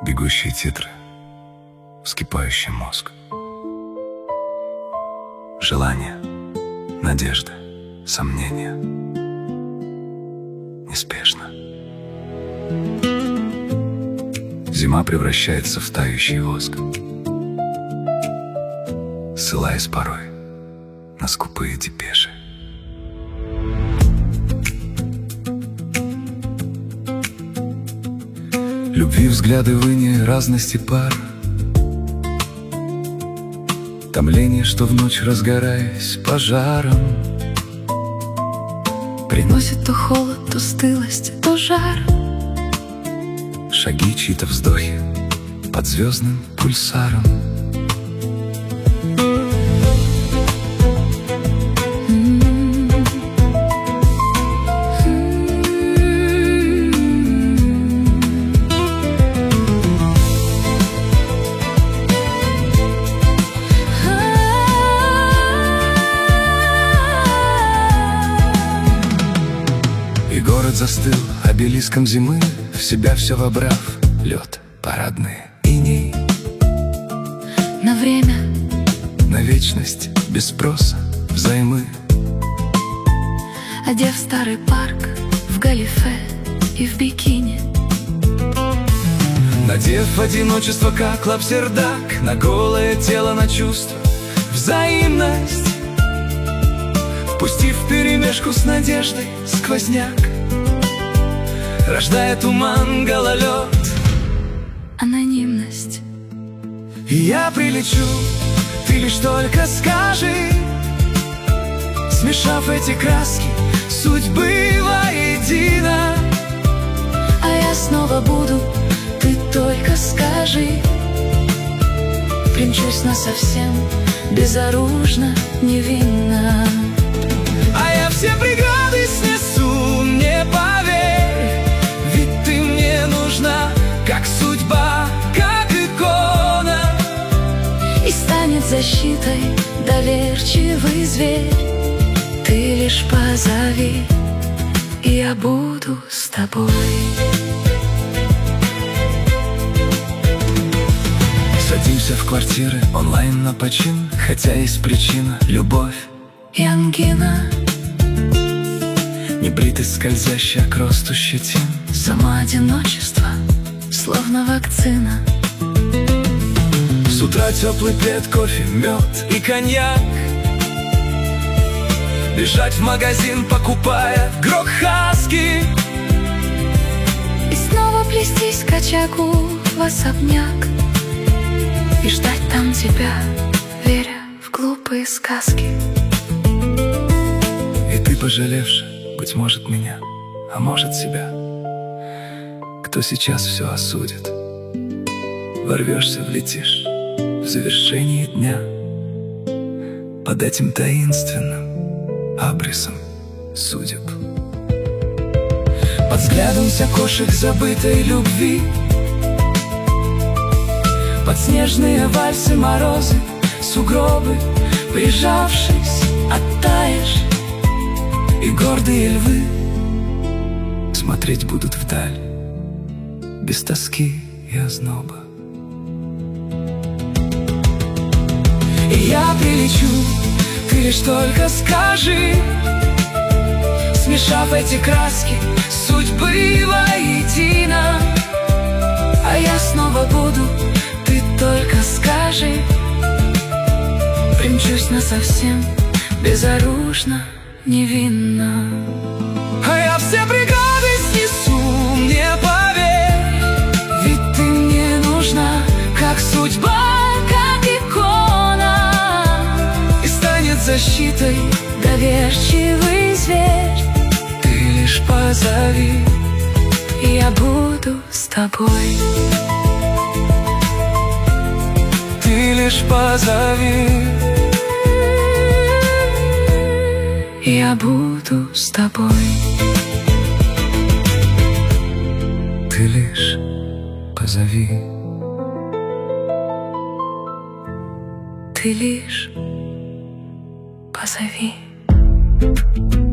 Бегущие титры, вскипающий мозг. Желание, надежда, сомнения. Неспешно. Зима превращается в тающий воск, ссылаясь порой на скупые депеши. Любви взгляды в ине разности пар, томление, что в ночь, разгораясь пожаром, приносит то холод, то стылость, то жар. Шаги, чьи-то вздохи под звездным пульсаром. И город застыл обелиском зимы, в себя все вобрав. Лед, парадные иней. На время, на вечность, без спроса, взаймы. одев старый парк в галифе и в бикини, Надев одиночество, как лапсердак, на голое тело, на чувство, взаимность. Впустив вперемешку с надеждой сквозняк, рождая туман, гололед, анонимность. И я прилечу, ты лишь только скажи, смешав эти краски судьбы воедино. А я снова буду, ты только скажи. Примчусь насовсем, безоружно, невинно. А я все преграды снесу, мне поверь, ведь ты мне нужна, как судьба, как икона. И станет защитой доверчивый зверь. Ты лишь позови, и я буду с тобой. Садимся в квартиры онлайн на почин, хотя есть причина — любовь И ангина, небритость, скользящая к росту щетин. само одиночество, словно вакцина. С утра теплый плед, кофе, мед и коньяк. Бежать в магазин, покупая грок хаски. И снова плестись к очагу в особняк и ждать там тебя, веря в глупые сказки. И ты, пожалевши, быть может, меня, а может, себя, кто сейчас все осудит, ворвешься, влетишь в завершении дня под этим таинственным абрисом судеб. Под взглядом кошек забытой любви, под снежные вальсы, морозы, сугробы, прижавшись, оттаешь. И гордые львы смотреть будут вдаль, без тоски и озноба. И я прилечу, ты лишь только скажи, смешав эти краски судьбы воедино. А я снова буду, ты только скажи. Примчусь насовсем, безоружно, невинно. А я все преграды снесу, мне поверь, Ведь ты мне нужна, как судьба, как икона. и станет защитой Доверчивый зверь. ты лишь позови, И я буду с тобой. ты лишь позови. И я буду с тобой. Ты лишь позови. Ты лишь позови.